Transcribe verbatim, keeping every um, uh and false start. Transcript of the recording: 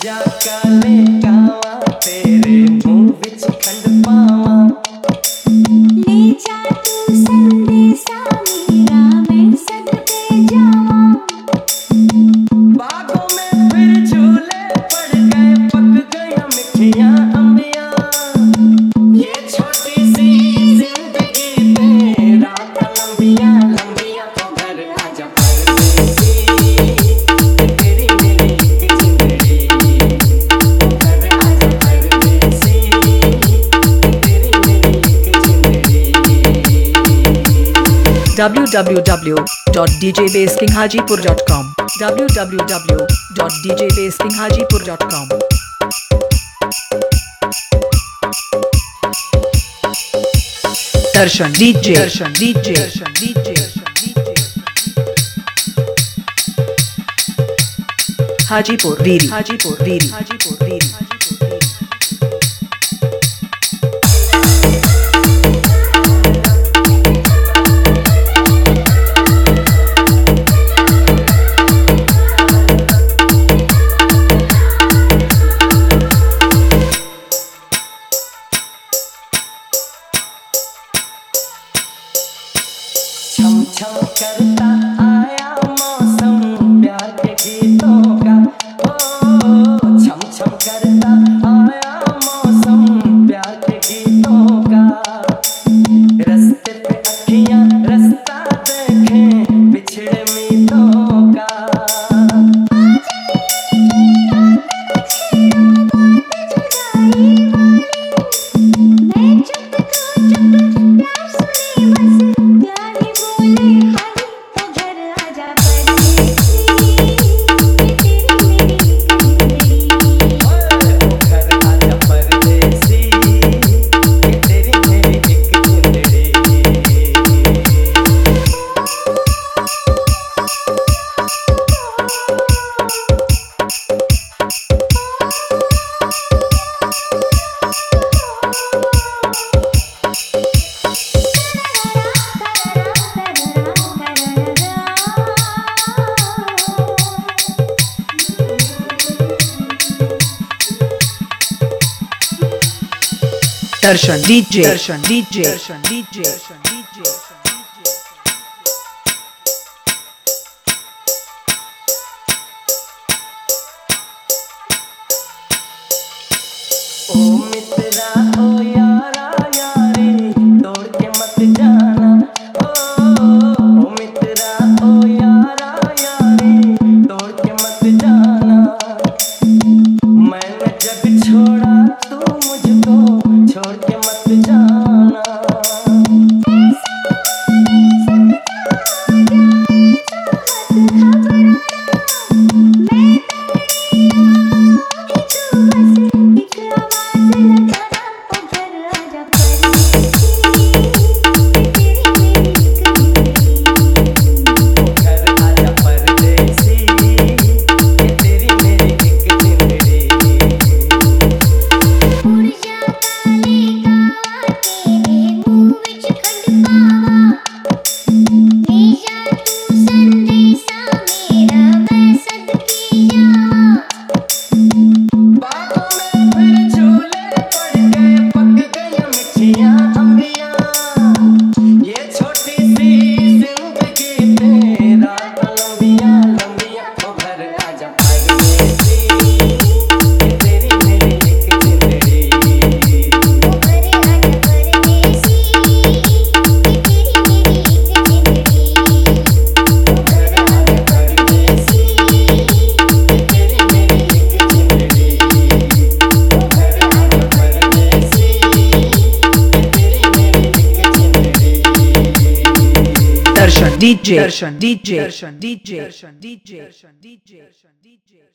जा काले कावा तेरे मुंह विच खंड पावा ले जा तू संदेशा मेरा मैं सदके जावा बागों में फिर झूले पड़ गए पक गया मिठियां अंबियां ये छोटी सी जिंदगी तेरा लंबियां लंबियां तो घर आजा परदेसी तेरी मेरी एक जिंदड़ी घर आजा परदेसी तेरी मेरी एक जिंदड़ी w w w dot d j base king hajipur dot com w w w dot d j base king hajipur dot com Darshan DJ Darshan DJ Darshan DJ Hajipur Viri Hajipur Viri Hajipur Viri छम छम करता आया मौसम प्यार के गीतों का ओ छम छम करता आया मौसम प्यार के गीतों का रास्ते पे अखियां रास्ता देखें बिछड़े मीतों का मैं चुप तो चुप प्यार सुने बस प्यार ही बोले हाली तो घर आजा परदेसी तेरी मेरी जिंदड़ी ओए ओ घर आजा परदेसी ये तेरी मेरी एक जिंदड़ी Darshan DJ Darshan DJ Darshan DJ Darshan DJ ओ मित्रा ओ यारा यारी तोड़ के मत जाना ओ ओ मित्रा ओ यारा यारी तोड़ के मत जाना मैंने जब छोड़ा तू मुझको छोड़ के मत जाना घर आजा परदेसी ये तेरी मेरी एक जिंदड़ी बागों में फिर झूले पड़ गए पक गई मिठियां अंबियां ये छोटी सी जिंदगी तेरा लंबियां लंबियां तो घर आजा परदेसी ये तेरी मेरी एक जिंदड़ी घर आजा परदेसी ये तेरी मेरी एक जिंदड़ी घर आजा परदेसी ये तेरी मेरी एक जिंदड़ी Darshan DJ Darshan DJ Darshan DJ Darshan DJ Darshan DJ Darshan DJ